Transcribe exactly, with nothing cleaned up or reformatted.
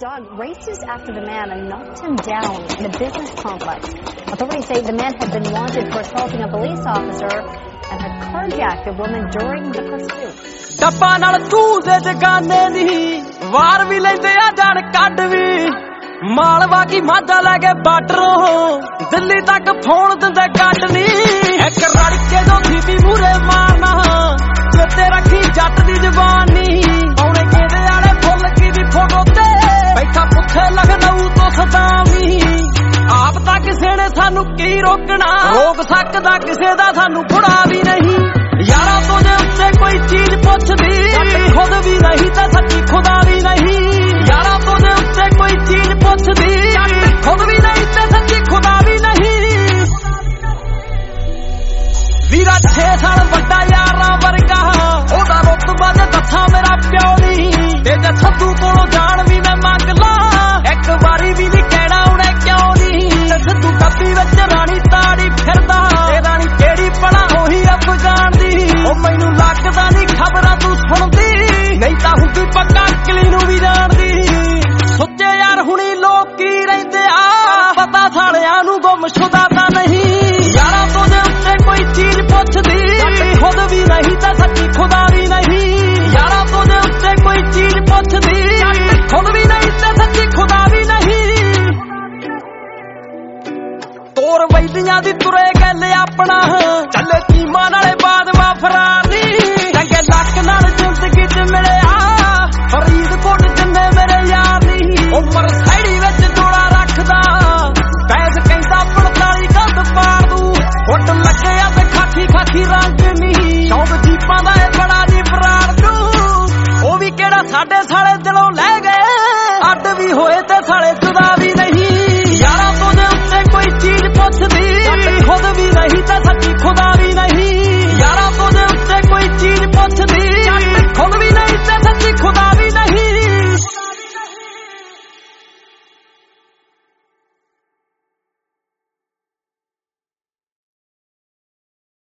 dog raced after the man and knocked him down in a business complex. Authorities say the man had been wanted for assaulting a police officer and had carjacked a woman during the pursuit. ਟੱਪਾ ਨਾਲ ਤੂੰ ਦੇ ਜਗਾਨੇ ਦੀ ਵਾਰ ਵੀ ਲੈਂਦੇ ਆ ਜਾਣ ਕੱਢ ਵੀ ਮਾਲਵਾ ਕੀ ਮਾਝਾ ਲੈ ਕੇ ਬਾਰਡਰੋਂ ਦਿੱਲੀ ਤੱਕ ਫੋਨ ਦਿੰਦੇ ਕੱਢ ਨੀ ਇੱਕ ਰੜਕੇ ਜੋ ਥੀਪੀ ਮੂਰੇ ਮਾਰਨਾ ਤੇ ਰੱਖੀ ਜੱਟ ਦੀ ਜ਼ਬਾਨੀ ਆਉਣੇ ਕਿਹਦੇ ਵਾਲੇ ਫੁੱਲ ਕੀ ਦੀ ਫੋਟੋ ਤੇ ਬੈਠਾ ਪੁੱਛੇ ਲਖਨਊ ਤੋਂ ਸਦਾਵੀ ਆਪ ਤਾਂ ਕਿਸੇ ਨੇ ਸਾਨੂੰ ਕੀ ਰੋਕਣਾ ਰੋਕ ਸਕਦਾ ਕਿਸੇ ਦਾ ਸਾਨੂੰ ਬੁੜਾ ਵੀ ਨਹੀਂ ਯਾਰਾਂ ਤੋਂ ਜੇ ਉੱਤੇ ਕੋਈ ਚੀਜ਼ ਪੁੱਛਦੀ ਖੁਦ ਵੀ ਨਹੀਂ ਤਾਂ ਸੱਚੀ ਖੁਦਾ ਵੀ ਨਹੀਂ ਯਾਰਾਂ ਤੋਂ ਜੇ ਉੱਤੇ ਕੋਈ ਚੀਜ਼ ਪੁੱਛਦੀ ਖੁਦ ਵੀ ਨਹੀਂ ਤਾਂ ਸੱਚੀ ਖੁਦਾ ਵੀ ਨਹੀਂ ਵੀਰਾ ਛੇ ਸਾਲ ਵੱਡਾ ਯਾਰਾਂ ਵਰਗਾ ਉਹਦਾ ਰੁਤਬਾ ਜੇ ਦੱਸਾਂ ਮੇਰਾ ਪਿਓ ਨਹੀਂ ਤੇ ਜੇ ਸੱਦੂ ਕੋਲੋਂ ਜਾਣ ਵੀ ਮੈਂ ਮੰਗ ਲਾਂ ਇੱਕ ਵਾਰੀ ਵੀ ਨਹੀਂ ਕਹਿਣਾ ਉਹਨੇ ਕਿਉਂ ਨਹੀਂ ਤੇ ਸਿੱਧੂ ਕੱਪੀ ਵਿੱਚ ਰਾਣੀ ਤਾੜੀ ਫਿਰਦਾ ਤੇ ਰਾਣੀ ਕਿਹੜੀ ਪੜਾ ਉਹੀ ਅਫਗਾਨ ਦੀ ਉਹ ਮੈਨੂੰ ਲੱਗਦਾ ਨਹੀਂ ਖਬਰਾਂ ਤੂੰ ਸੁਣਦੀ ਨਹੀਂ ਤਾਂ ਹੁੰਦੀ ਪੱਕਾ ਅਕਲੀ ਨੂੰ ਵੀ ਜਾਣਦੀ ਸੁੱਚੇ ਯਾਰ ਹੁਣੀ ਲੋਕ ਕੀ ਰਹਿੰਦੇ ਆ ਪਤਾ ਸਾਲਿਆਂ ਨੂੰ ਗੁੰਮਸ਼ੁਦਾ ਤਾਂ ਨਹੀਂ ਯਾਰਾਂ ਤੋਂ ਜੇ ਉੱਤੇ ਕੋਈ ਚੀਜ਼ ਪੁੱਛਦੀ ਖੁਦ ਵੀ ਨਹੀਂ ਤਾਂ ਸੱਚੀ ਖੁਦਾ ਵੀ ਨਹੀਂ ਯਾਰਾਂ ਤੋਂ ਜੇ ਉੱਤੇ ਕੋਈ ਚੀਜ਼ ਪੁੱਛਦੀ ਖੁਦ ਵੀ ਨਹੀਂ ਤਾਂ ਸੱਚੀ ਖੁਦਾ ਵੀ ਨਹੀਂ ਤੋਰ ਵੈਦੀਆਂ ਦੀ ਤੁਰੇ ਗੱਲ ਆਪਣਾ ਚੱਲੇ ਕੀਮਾ ਨਾਲੇ ਬਾਦਵਾ ਫਰਾਰ ਨੀ ਚੰਗੇ ਲੱਕ ਨਾਲ ਜ਼ਿੰਦਗੀ ਚ ਮਿਲਿਆ ਫਰੀਦਕੋਟ ਜਿੰਨੇ ਮੇਰੇ ਯਾਰ ਨੀ ਉਮਰ ਸੈੜੀ ਵਿੱਚ ਜੋੜਾ ਰੱਖਦਾ ਪੈਸ ਕਹਿੰਦਾ ਪੰਤਾਲੀ ਕੰਧ ਪਾਰ ਦੂ ਫੁੱਟ ਲੱਗੇ ਆ ਤੇ ਖਾਖੀ ਖਾਖੀ ਰੰਗ ਨੀ ਸ਼ੌਕ ਜੀਪਾਂ ਦਾ ਇਹ ਬੜਾ ਨੀ ਫਰਾਰ ਦੂ ਉਹ ਵੀ ਕਿਹੜਾ ਸਾਡੇ ਸਾਲੇ ਦਿਲੋਂ ਲੈ ਗਏ ਅੱਡ ਵੀ ਹੋਏ ਤੇ